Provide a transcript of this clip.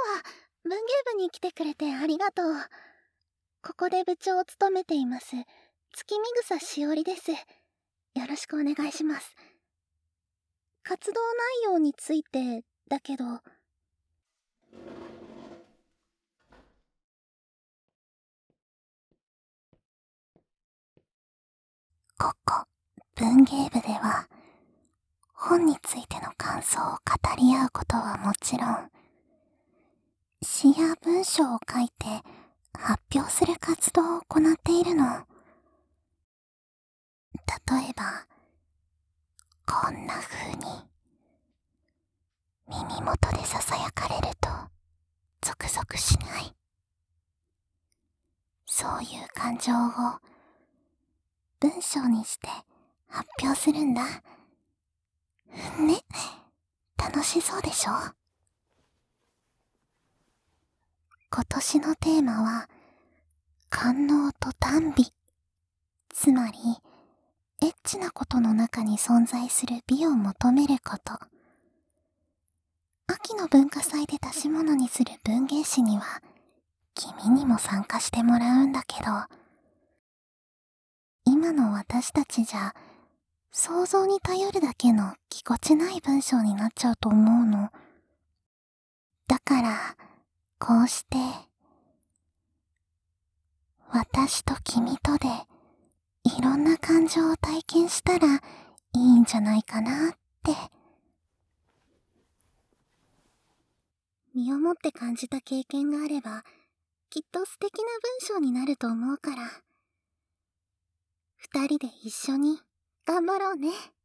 は文芸部に来てくれてありがとう。ここで部長を務めています月見草しおりです。よろしくお願いします。活動内容についてだけど、ここ文芸部では本についての感想を語り合うことはもちろん、詩や文章を書いて発表する活動を行っているの。例えばこんな風に耳元で囁かれるとゾクゾクしない。そういう感情を文章にして発表するんだ。ね、楽しそうでしょ？今年のテーマは官能と耽美。つまりエッチなことの中に存在する美を求めること。秋の文化祭で出し物にする文芸誌には君にも参加してもらうんだけど、今の私たちじゃ想像に頼るだけのぎこちない文章になっちゃうと思うの。だからこうして私と君とでいろんな感情を体験したらいいんじゃないかなって。身をもって感じた経験があればきっと素敵な文章になると思うから、二人で一緒に頑張ろうね。